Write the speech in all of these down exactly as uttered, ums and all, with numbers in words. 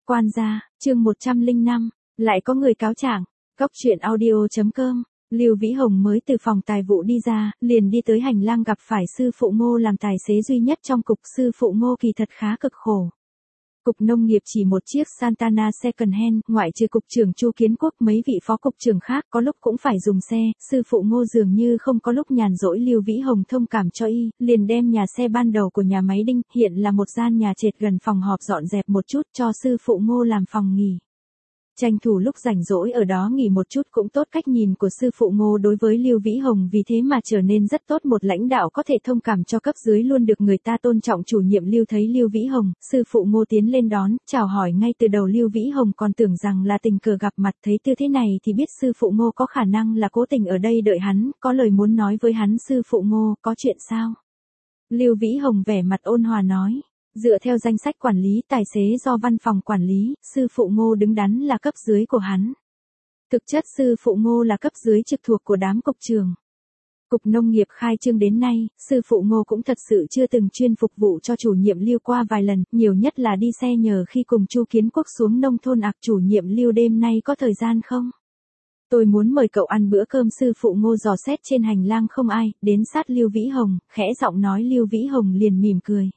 Quan gia, chương một trăm lẻ năm, lại có người cáo trạng. Góc truyện audio chấm com. Lưu Vĩ Hồng mới từ phòng tài vụ đi ra, liền đi tới hành lang gặp phải sư phụ Ngô làm tài xế duy nhất trong cục. Sư phụ Ngô kỳ thật khá cực khổ. Cục nông nghiệp chỉ một chiếc Santana second hand, ngoại trừ cục trưởng Chu Kiến Quốc, mấy vị phó cục trưởng khác có lúc cũng phải dùng xe. Sư phụ Ngô dường như không có lúc nhàn rỗi. Lưu Vĩ Hồng thông cảm cho y, liền đem nhà xe ban đầu của nhà máy Đinh, hiện là một gian nhà trệt gần phòng họp, dọn dẹp một chút cho sư phụ Ngô làm phòng nghỉ. Tranh thủ lúc rảnh rỗi ở đó nghỉ một chút cũng tốt. Cách nhìn của sư phụ Ngô đối với Lưu Vĩ Hồng vì thế mà trở nên rất tốt. Một lãnh đạo có thể thông cảm cho cấp dưới luôn được người ta tôn trọng. Chủ nhiệm Lưu thấy Lưu Vĩ Hồng, sư phụ Ngô tiến lên đón, chào hỏi ngay từ đầu. Lưu Vĩ Hồng còn tưởng rằng là tình cờ gặp mặt, thấy tư thế này thì biết sư phụ Ngô có khả năng là cố tình ở đây đợi hắn, có lời muốn nói với hắn. Sư phụ Ngô, có chuyện sao? Lưu Vĩ Hồng vẻ mặt ôn hòa nói. Dựa theo danh sách quản lý tài xế do văn phòng quản lý, sư phụ Ngô đứng đắn là cấp dưới của hắn. Thực chất sư phụ Ngô là cấp dưới trực thuộc của đám cục trưởng. Cục nông nghiệp khai trương đến nay, sư phụ Ngô cũng thật sự chưa từng chuyên phục vụ cho chủ nhiệm Lưu qua vài lần, nhiều nhất là đi xe nhờ khi cùng Chu Kiến Quốc xuống nông thôn. Ặc, chủ nhiệm Lưu đêm nay có thời gian không? Tôi muốn mời cậu ăn bữa cơm. Sư phụ Ngô dò xét trên hành lang không ai, đến sát Lưu Vĩ Hồng, khẽ giọng nói. Lưu Vĩ Hồng liền mỉm cười.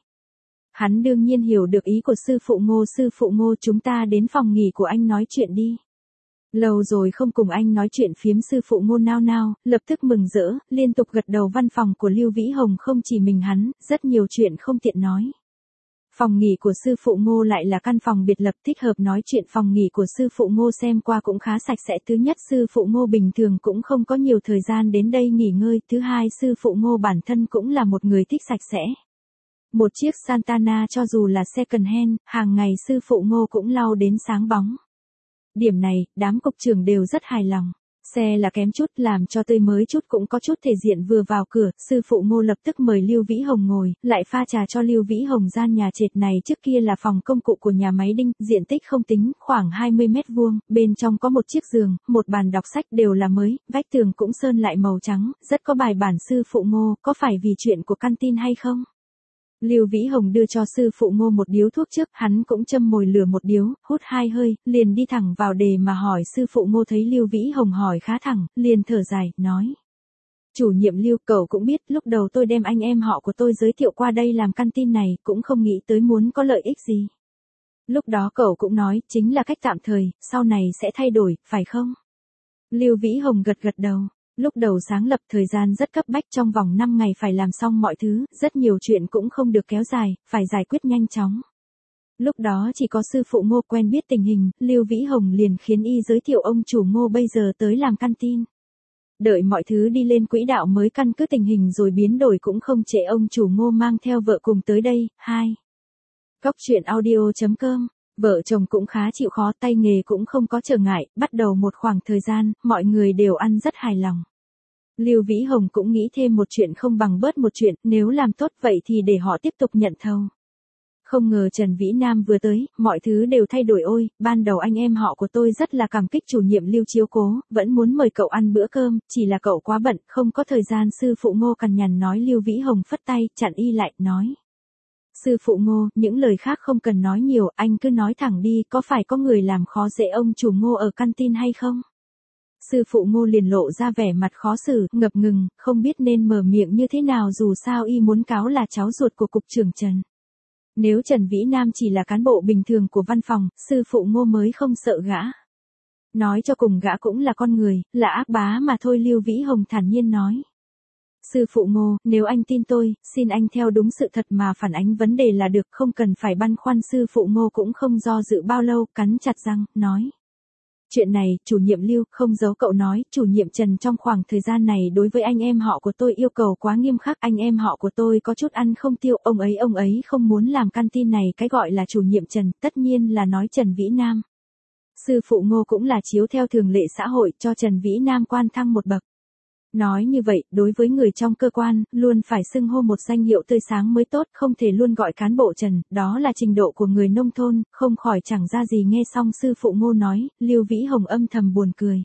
Hắn đương nhiên hiểu được ý của sư phụ Ngô. Sư phụ Ngô, chúng ta đến phòng nghỉ của anh nói chuyện đi. Lâu rồi không cùng anh nói chuyện phiếm. Sư phụ Ngô nao nao, lập tức mừng rỡ, liên tục gật đầu. Văn phòng của Lưu Vĩ Hồng không chỉ mình hắn, rất nhiều chuyện không tiện nói. Phòng nghỉ của sư phụ Ngô lại là căn phòng biệt lập thích hợp nói chuyện. Phòng nghỉ của sư phụ Ngô xem qua cũng khá sạch sẽ. Thứ nhất, sư phụ Ngô bình thường cũng không có nhiều thời gian đến đây nghỉ ngơi. Thứ hai, sư phụ Ngô bản thân cũng là một người thích sạch sẽ. Một chiếc Santana cho dù là second hand, hàng ngày sư phụ Ngô cũng lau đến sáng bóng. Điểm này, đám cục trưởng đều rất hài lòng. Xe là kém chút, làm cho tươi mới chút cũng có chút thể diện. Vừa vào cửa, sư phụ Ngô lập tức mời Lưu Vĩ Hồng ngồi, lại pha trà cho Lưu Vĩ Hồng. Gian nhà trệt này trước kia là phòng công cụ của nhà máy Đinh, diện tích không tính, khoảng hai mươi mét vuông, bên trong có một chiếc giường, một bàn đọc sách đều là mới, vách tường cũng sơn lại màu trắng, rất có bài bản. Sư phụ Ngô, có phải vì chuyện của căn tin hay không? Lưu Vĩ Hồng đưa cho sư phụ Ngô một điếu thuốc trước, hắn cũng châm mồi lửa một điếu, hút hai hơi, liền đi thẳng vào đề mà hỏi. Sư phụ Ngô thấy Lưu Vĩ Hồng hỏi khá thẳng, liền thở dài, nói. Chủ nhiệm Lưu, cậu cũng biết, lúc đầu tôi đem anh em họ của tôi giới thiệu qua đây làm căn tin này, cũng không nghĩ tới muốn có lợi ích gì. Lúc đó cậu cũng nói, chính là cách tạm thời, sau này sẽ thay đổi, phải không? Lưu Vĩ Hồng gật gật đầu. Lúc đầu sáng lập thời gian rất cấp bách, trong vòng năm ngày phải làm xong mọi thứ, rất nhiều chuyện cũng không được kéo dài, phải giải quyết nhanh chóng. Lúc đó chỉ có sư phụ Ngô quen biết tình hình, Lưu Vĩ Hồng liền khiến y giới thiệu ông chủ Ngô bây giờ tới làm căn tin. Đợi mọi thứ đi lên quỹ đạo mới căn cứ tình hình rồi biến đổi cũng không trễ. Ông chủ Ngô mang theo vợ cùng tới đây. Hai. Góc truyện audio chấm com. Vợ chồng cũng khá chịu khó, tay nghề cũng không có trở ngại, bắt đầu một khoảng thời gian, mọi người đều ăn rất hài lòng. Lưu Vĩ Hồng cũng nghĩ thêm một chuyện không bằng bớt một chuyện, nếu làm tốt vậy thì để họ tiếp tục nhận thầu. Không ngờ Trần Vĩ Nam vừa tới, mọi thứ đều thay đổi. Ôi, ban đầu anh em họ của tôi rất là cảm kích chủ nhiệm Lưu chiếu cố, vẫn muốn mời cậu ăn bữa cơm, chỉ là cậu quá bận, không có thời gian. Sư phụ Ngô cằn nhằn nói. Lưu Vĩ Hồng phất tay, chặn y lại, nói. Sư phụ Ngô, những lời khác không cần nói nhiều, anh cứ nói thẳng đi, có phải có người làm khó dễ ông chủ Ngô ở căn tin hay không? Sư phụ Ngô liền lộ ra vẻ mặt khó xử, ngập ngừng, không biết nên mở miệng như thế nào. Dù sao y muốn cáo là cháu ruột của cục trưởng Trần. Nếu Trần Vĩ Nam chỉ là cán bộ bình thường của văn phòng, sư phụ Ngô mới không sợ gã. Nói cho cùng gã cũng là con người, là ác bá mà thôi. Lưu Vĩ Hồng thản nhiên nói. Sư phụ Ngô, nếu anh tin tôi, xin anh theo đúng sự thật mà phản ánh vấn đề là được, không cần phải băn khoăn. Sư phụ Ngô cũng không do dự bao lâu, cắn chặt răng, nói. Chuyện này, chủ nhiệm Lưu, không giấu cậu nói, chủ nhiệm Trần trong khoảng thời gian này đối với anh em họ của tôi yêu cầu quá nghiêm khắc. Anh em họ của tôi có chút ăn không tiêu, ông ấy ông ấy không muốn làm căn tin này. Cái gọi là chủ nhiệm Trần, tất nhiên là nói Trần Vĩ Nam. Sư phụ Ngô cũng là chiếu theo thường lệ xã hội, cho Trần Vĩ Nam quan thăng một bậc. Nói như vậy, đối với người trong cơ quan, luôn phải xưng hô một danh hiệu tươi sáng mới tốt, không thể luôn gọi cán bộ Trần, đó là trình độ của người nông thôn, không khỏi chẳng ra gì. Nghe xong sư phụ Ngô nói, Lưu Vĩ Hồng âm thầm buồn cười.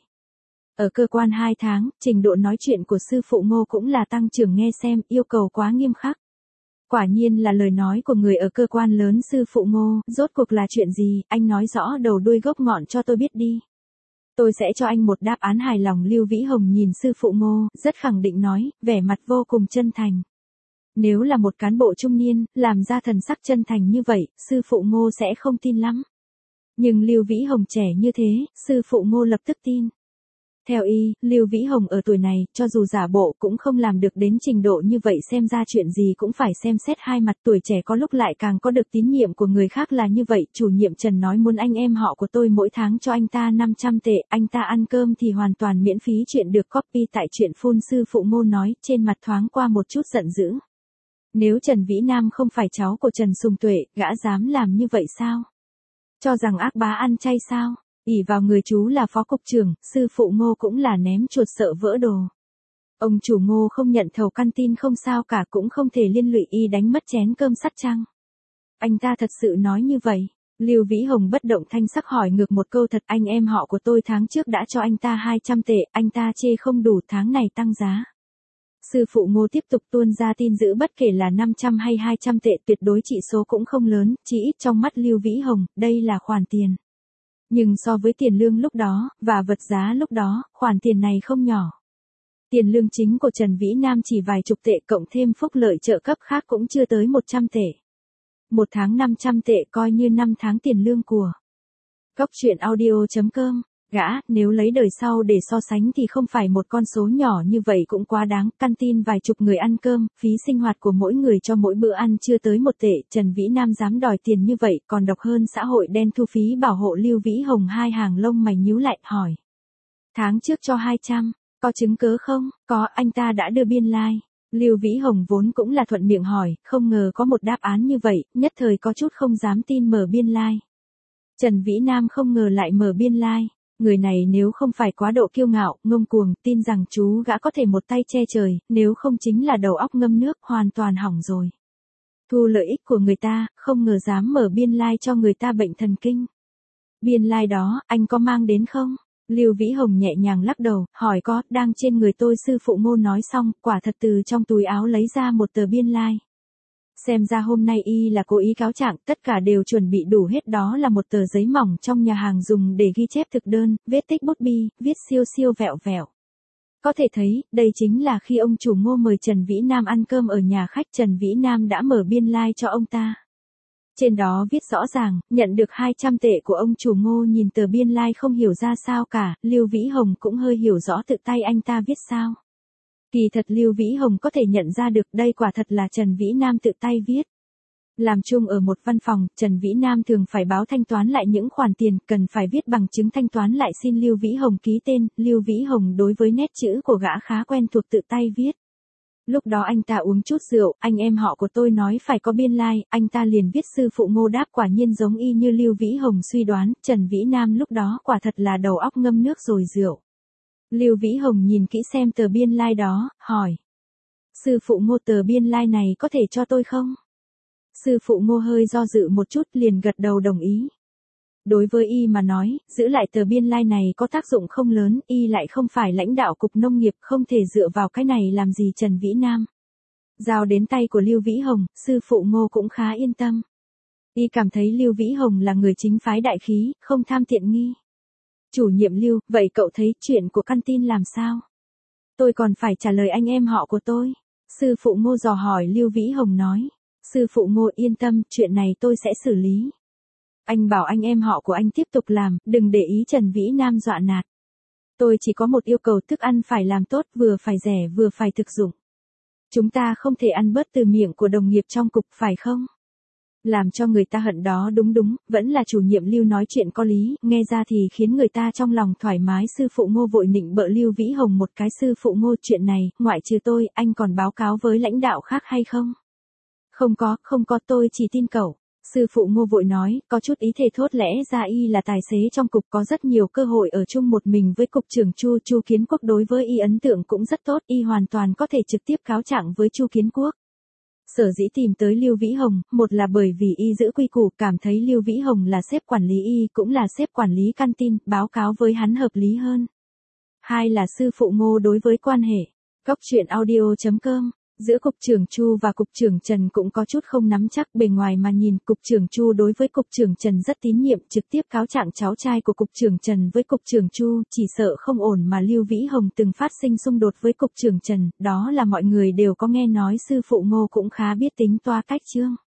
Ở cơ quan hai tháng, trình độ nói chuyện của sư phụ Ngô cũng là tăng trưởng. Nghe xem, yêu cầu quá nghiêm khắc. Quả nhiên là lời nói của người ở cơ quan lớn. Sư phụ Ngô, rốt cuộc là chuyện gì, anh nói rõ đầu đuôi gốc ngọn cho tôi biết đi. Tôi sẽ cho anh một đáp án hài lòng. Lưu Vĩ Hồng nhìn sư phụ Ngô, rất khẳng định nói, vẻ mặt vô cùng chân thành. Nếu là một cán bộ trung niên, làm ra thần sắc chân thành như vậy, sư phụ Ngô sẽ không tin lắm. Nhưng Lưu Vĩ Hồng trẻ như thế, sư phụ Ngô lập tức tin. Theo y, Lưu Vĩ Hồng ở tuổi này, cho dù giả bộ cũng không làm được đến trình độ như vậy, xem ra chuyện gì cũng phải xem xét hai mặt. Tuổi trẻ có lúc lại càng có được tín nhiệm của người khác là như vậy. Chủ nhiệm Trần nói muốn anh em họ của tôi mỗi tháng cho anh ta năm trăm tệ, anh ta ăn cơm thì hoàn toàn miễn phí. Chuyện được copy tại Chuyện Phun. Sư phụ Ngô nói, trên mặt thoáng qua một chút giận dữ. Nếu Trần Vĩ Nam không phải cháu của Trần Sùng Tuệ, gã dám làm như vậy sao? Cho rằng ác bá ăn chay sao? Ỷ vào người chú là phó cục trưởng, sư phụ Ngô cũng là ném chuột sợ vỡ đồ. Ông chủ Ngô không nhận thầu căn tin không sao cả, cũng không thể liên lụy y đánh mất chén cơm sắt chăng? Anh ta thật sự nói như vậy? Lưu Vĩ Hồng bất động thanh sắc hỏi ngược một câu, thật, anh em họ của tôi tháng trước đã cho anh ta hai trăm tệ, anh ta chê không đủ, tháng này tăng giá. Sư phụ Ngô tiếp tục tuôn ra tin dữ, bất kể là năm trăm hay hai trăm tệ, tuyệt đối trị số cũng không lớn, chỉ ít trong mắt Lưu Vĩ Hồng, đây là khoản tiền. Nhưng so với tiền lương lúc đó, và vật giá lúc đó, khoản tiền này không nhỏ. Tiền lương chính của Trần Vĩ Nam chỉ vài chục tệ, cộng thêm phúc lợi trợ cấp khác cũng chưa tới một trăm tệ. Một tháng năm trăm tệ coi như năm tháng tiền lương của. Góc Chuyện Audio chấm com. Gã, nếu lấy đời sau để so sánh thì không phải một con số nhỏ như vậy cũng quá đáng. Căn tin vài chục người ăn cơm, phí sinh hoạt của mỗi người cho mỗi bữa ăn chưa tới một tệ. Trần Vĩ Nam dám đòi tiền như vậy, còn độc hơn xã hội đen thu phí bảo hộ. Lưu Vĩ Hồng hai hàng lông mày nhíu lại, hỏi. Tháng trước cho hai trăm, có chứng cớ không? Có, anh ta đã đưa biên lai. Like. Lưu Vĩ Hồng vốn cũng là thuận miệng hỏi, không ngờ có một đáp án như vậy, nhất thời có chút không dám tin. Mở biên lai. Like. Trần Vĩ Nam không ngờ lại mở biên lai. Like. Người này nếu không phải quá độ kiêu ngạo, ngông cuồng, tin rằng chú gã có thể một tay che trời, nếu không chính là đầu óc ngâm nước, hoàn toàn hỏng rồi. Thu lợi ích của người ta, không ngờ dám mở biên lai like cho người ta bệnh thần kinh. Biên lai like đó, anh có mang đến không? Lưu Vĩ Hồng nhẹ nhàng lắc đầu, hỏi có, đang trên người tôi. Sư phụ Ngô nói xong, quả thật từ trong túi áo lấy ra một tờ biên lai. Like. Xem ra hôm nay y là cố ý cáo trạng, tất cả đều chuẩn bị đủ hết. Đó là một tờ giấy mỏng trong nhà hàng dùng để ghi chép thực đơn, vết tích bút bi, viết siêu siêu vẹo vẹo. Có thể thấy, đây chính là khi ông chủ Ngô mời Trần Vĩ Nam ăn cơm ở nhà khách, Trần Vĩ Nam đã mở biên lai like cho ông ta. Trên đó viết rõ ràng, nhận được hai trăm tệ của ông chủ Ngô. Nhìn tờ biên lai like không hiểu ra sao cả, Lưu Vĩ Hồng cũng hơi hiểu rõ tự tay anh ta viết sao. Kỳ thật Lưu Vĩ Hồng có thể nhận ra được đây quả thật là Trần Vĩ Nam tự tay viết. Làm chung ở một văn phòng, Trần Vĩ Nam thường phải báo thanh toán lại những khoản tiền, cần phải viết bằng chứng thanh toán lại xin Lưu Vĩ Hồng ký tên. Lưu Vĩ Hồng đối với nét chữ của gã khá quen thuộc, tự tay viết. Lúc đó anh ta uống chút rượu, anh em họ của tôi nói phải có biên lai, like, anh ta liền viết. Sư phụ Ngô đáp, quả nhiên giống y như Lưu Vĩ Hồng suy đoán, Trần Vĩ Nam lúc đó quả thật là đầu óc ngâm nước rồi rượu. Lưu Vĩ Hồng nhìn kỹ xem tờ biên lai like đó, hỏi. Sư phụ Ngô, tờ biên lai like này có thể cho tôi không? Sư phụ Ngô hơi do dự một chút, liền gật đầu đồng ý. Đối với y mà nói, giữ lại tờ biên lai like này có tác dụng không lớn, y lại không phải lãnh đạo cục nông nghiệp, không thể dựa vào cái này làm gì Trần Vĩ Nam. Giao đến tay của Lưu Vĩ Hồng, sư phụ Ngô cũng khá yên tâm. Y cảm thấy Lưu Vĩ Hồng là người chính phái đại khí, không tham tiện nghi. Chủ nhiệm Lưu, vậy cậu thấy chuyện của căn tin làm sao? Tôi còn phải trả lời anh em họ của tôi. Sư phụ Ngô dò hỏi. Lưu Vĩ Hồng nói. Sư phụ Ngô yên tâm, chuyện này tôi sẽ xử lý. Anh bảo anh em họ của anh tiếp tục làm, đừng để ý Trần Vĩ Nam dọa nạt. Tôi chỉ có một yêu cầu, thức ăn phải làm tốt, vừa phải rẻ vừa phải thực dụng. Chúng ta không thể ăn bớt từ miệng của đồng nghiệp trong cục, phải không? Làm cho người ta hận đó. Đúng đúng, vẫn là chủ nhiệm Lưu nói chuyện có lý, nghe ra thì khiến người ta trong lòng thoải mái. Sư phụ Ngô vội nịnh bợ Lưu Vĩ Hồng một cái. Sư phụ Ngô, chuyện này, ngoại trừ tôi, anh còn báo cáo với lãnh đạo khác hay không? Không có, không có, tôi chỉ tin cậu. Sư phụ Ngô vội nói, có chút ý thề thốt, lẽ ra y là tài xế trong cục, có rất nhiều cơ hội ở chung một mình với cục trưởng Chu. Chu Kiến Quốc đối với y ấn tượng cũng rất tốt, y hoàn toàn có thể trực tiếp cáo trạng với Chu Kiến Quốc. Sở dĩ tìm tới Lưu Vĩ Hồng, một là bởi vì y giữ quy củ, cảm thấy Lưu Vĩ Hồng là sếp quản lý, y cũng là sếp quản lý căn tin, báo cáo với hắn hợp lý hơn. Hai là sư phụ Ngô đối với quan hệ. Góc Chuyện Audio chấm com Giữa cục trưởng Chu và cục trưởng Trần cũng có chút không nắm chắc, bề ngoài mà nhìn cục trưởng Chu đối với cục trưởng Trần rất tín nhiệm, trực tiếp cáo trạng cháu trai của cục trưởng Trần với cục trưởng Chu, chỉ sợ không ổn mà Lưu Vĩ Hồng từng phát sinh xung đột với cục trưởng Trần, đó là mọi người đều có nghe nói sư phụ Ngô cũng khá biết tính toa cách trương.